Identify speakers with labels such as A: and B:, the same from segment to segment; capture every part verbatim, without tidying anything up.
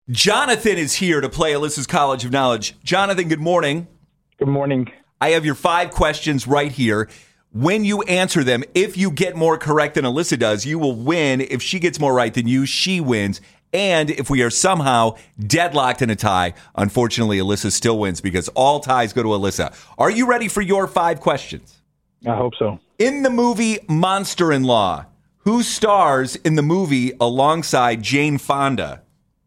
A: Jonathan is here to play Alyssa's College of Knowledge. Jonathan, good morning.
B: Good morning.
A: I have your five questions right here. When you answer them, if you get more correct than Alyssa does, you will win. If she gets more right than you, she wins. And if we are somehow deadlocked in a tie, unfortunately, Alyssa still wins because all ties go to Alyssa. Are you ready for your five questions?
B: I hope so.
A: In the movie Monster-in-Law, who stars in the movie alongside Jane Fonda?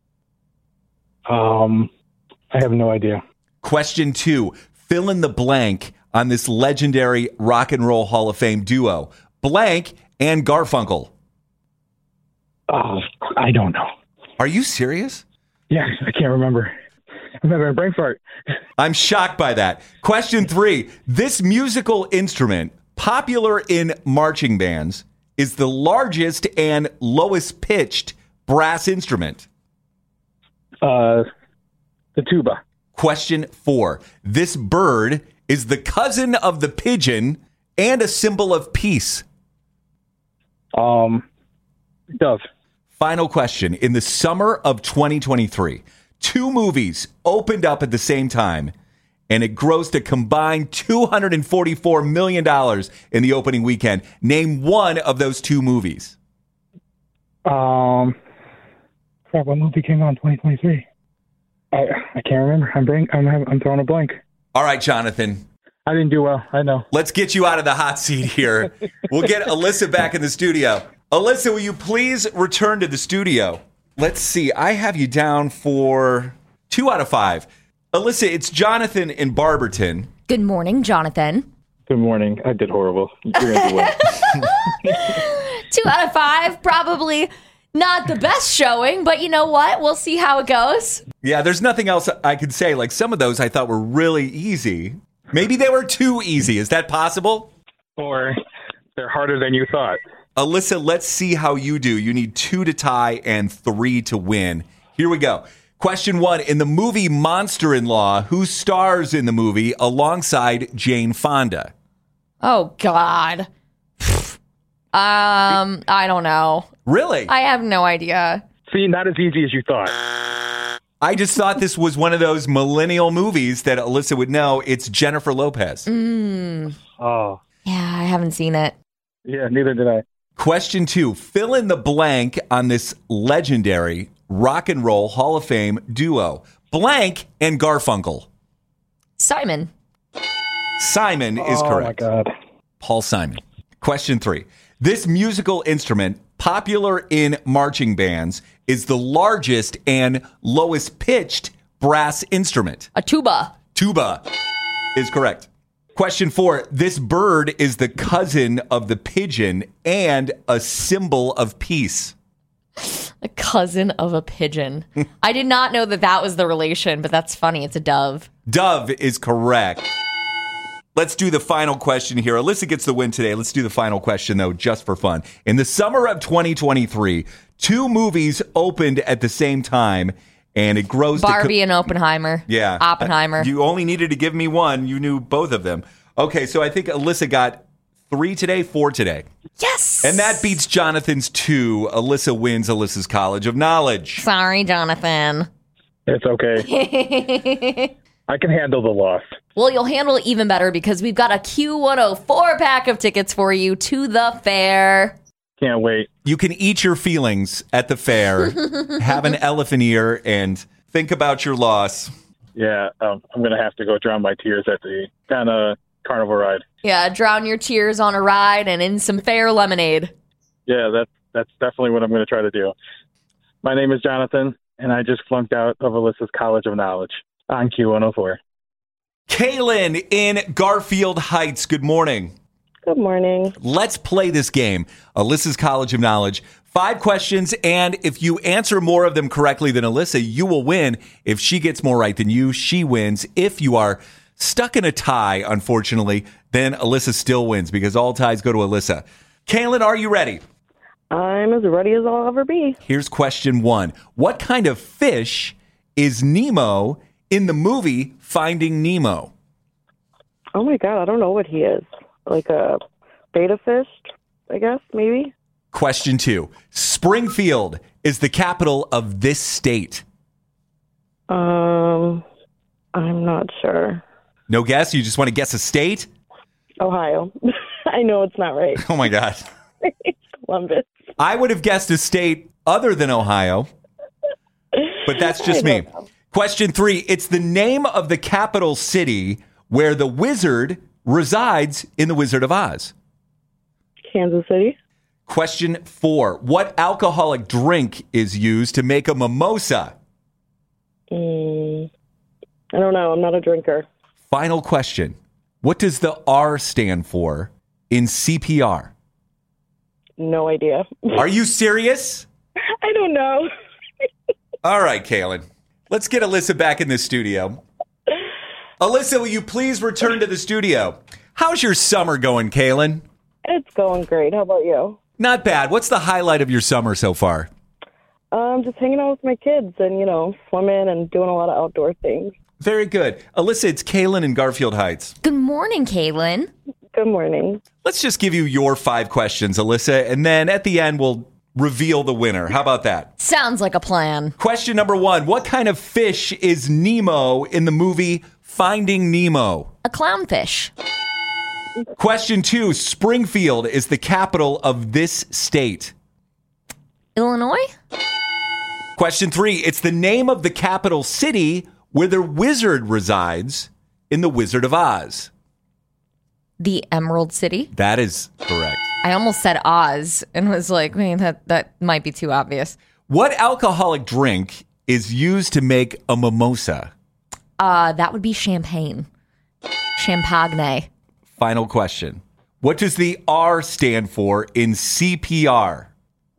B: Um, I have no idea.
A: Question two, fill in the blank on this legendary Rock and Roll Hall of Fame duo, Blank and Garfunkel.
B: Oh, I don't know.
A: Are you serious?
B: Yeah, I can't remember. I'm having a brain fart.
A: I'm shocked by that. Question three, this musical instrument, popular in marching bands, is the largest and lowest pitched brass instrument.
B: Uh, the tuba.
A: Question four, this bird is the cousin of the pigeon and a symbol of peace.
B: Um, dove.
A: Final question. In the summer of twenty twenty-three, two movies opened up at the same time, and it grossed a combined two hundred forty-four million dollars in the opening weekend. Name one of those two movies.
B: Um, crap, what movie came out in twenty twenty-three? I I can't remember. I'm brain, I'm I'm throwing a blank.
A: All right, Jonathan.
B: I didn't do well. I know.
A: Let's get you out of the hot seat here. We'll get Alyssa back in the studio. Alyssa, will you please return to the studio? Let's see. I have you down for two out of five. Alyssa, it's Jonathan in Barberton.
C: Good morning, Jonathan.
B: Good morning. I did horrible. You're gonna do well.
C: Two out of five. Probably not the best showing, but you know what? We'll see how it goes.
A: Yeah, there's nothing else I could say. Like some of those I thought were really easy. Maybe they were too easy. Is that possible?
B: Or they're harder than you thought.
A: Alyssa, let's see how you do. You need two to tie and three to win. Here we go. Question one. In the movie Monster-in-Law, who stars in the movie alongside Jane Fonda?
C: Oh, God. um, I don't know.
A: Really?
C: I have no idea.
B: See, not as easy as you thought.
A: I just thought this was one of those millennial movies that Alyssa would know. It's Jennifer Lopez.
C: Mm.
B: Oh.
C: Yeah, I haven't seen it.
B: Yeah, neither did I.
A: Question two. Fill in the blank on this legendary Rock and Roll Hall of Fame duo, Blank and Garfunkel.
C: Simon.
A: Simon is correct.
B: Oh, my God.
A: Paul Simon. Question three. This musical instrument, popular in marching bands, is the largest and lowest pitched brass instrument.
C: A tuba.
A: Tuba is correct. Question four. This bird is the cousin of the pigeon and a symbol of peace.
C: A cousin of a pigeon. I did not know that that was the relation, but that's funny. It's a dove.
A: Dove is correct. Let's do the final question here. Alyssa gets the win today. Let's do the final question, though, just for fun. In the summer of twenty twenty-three, two movies opened at the same time, and it grows
C: Barbie
A: to co-
C: and Oppenheimer.
A: Yeah.
C: Oppenheimer.
A: You only needed to give me one. You knew both of them. Okay, so I think Alyssa got three today, four today.
C: Yes.
A: And that beats Jonathan's two. Alyssa wins Alyssa's College of Knowledge.
C: Sorry, Jonathan.
B: It's okay. I can handle the loss.
C: Well, you'll handle it even better because we've got a Q one oh four pack of tickets for you to the fair.
B: Can't wait.
A: You can eat your feelings at the fair, have an elephant ear, and think about your loss.
B: Yeah, um, I'm going to have to go drown my tears at the kind of carnival ride.
C: Yeah, drown your tears on a ride and in some fair lemonade.
B: Yeah, that's, that's definitely what I'm going to try to do. My name is Jonathan, and I just flunked out of Alyssa's College of Knowledge on Q one oh four.
A: Kaylin in Garfield Heights, good morning.
D: Good morning.
A: Let's play this game, Alyssa's College of Knowledge. Five questions, and if you answer more of them correctly than Alyssa, you will win. If she gets more right than you, she wins. If you are stuck in a tie, unfortunately, then Alyssa still wins because all ties go to Alyssa. Kaylin, are you ready?
D: I'm as ready as I'll ever be.
A: Here's question one. What kind of fish is Nemo in the movie Finding Nemo?
D: Oh, my God. I don't know what he is. Like a beta fish, I guess, maybe?
A: Question two. Springfield is the capital of this state.
D: Um, I'm not sure.
A: No guess? You just want to guess a state?
D: Ohio. I know it's not right.
A: Oh, my God.
D: Columbus.
A: I would have guessed a state other than Ohio, but that's just me. Question three. It's the name of the capital city where the wizard resides in The Wizard of Oz.
D: Kansas City.
A: Question four. What alcoholic drink is used to make a mimosa?
D: Mm, I don't know. I'm not a drinker.
A: Final question. What does the R stand for in C P R?
D: No idea.
A: Are you serious?
D: I don't know.
A: All right, Kaylin. Let's get Alyssa back in the studio. Alyssa, will you please return to the studio? How's your summer going, Kaylin?
D: It's going great. How about you?
A: Not bad. What's the highlight of your summer so far?
D: Um, just hanging out with my kids and, you know, swimming and doing a lot of outdoor things.
A: Very good. Alyssa, it's Kaylin in Garfield Heights.
C: Good morning, Kaylin.
D: Good morning.
A: Let's just give you your five questions, Alyssa, and then at the end we'll reveal the winner. How about that?
C: Sounds like a plan.
A: Question number one. What kind of fish is Nemo in the movie Finding Nemo?
C: A clownfish.
A: Question two. Springfield is the capital of this state.
C: Illinois?
A: Question three. It's the name of the capital city where the wizard resides in The Wizard of Oz.
C: The Emerald City?
A: That is correct.
C: I almost said Oz and was like, man, that, that might be too obvious.
A: What alcoholic drink is used to make a mimosa?
C: Uh, that would be champagne. Champagne.
A: Final question. What does the R stand for in C P R?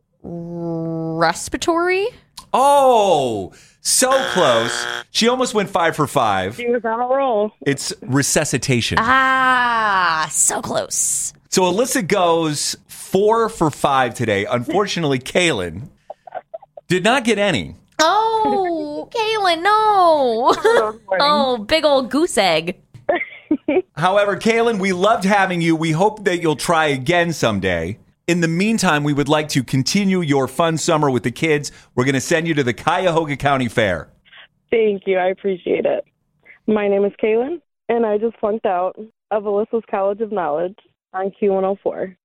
C: Respiratory?
A: Oh, so close. She almost went five for five.
D: She was on a roll.
A: It's resuscitation.
C: Ah, so close.
A: So Alyssa goes four for five today. Unfortunately, Kaylin did not get any.
C: Oh, Kaylin, no. Oh, big old goose egg.
A: However, Kaylin, we loved having you. We hope that you'll try again someday. In the meantime, we would like to continue your fun summer with the kids. We're going to send you to the Cuyahoga County Fair.
D: Thank you. I appreciate it. My name is Kaylin, and I just flunked out of Alyssa's College of Knowledge on Q one oh four.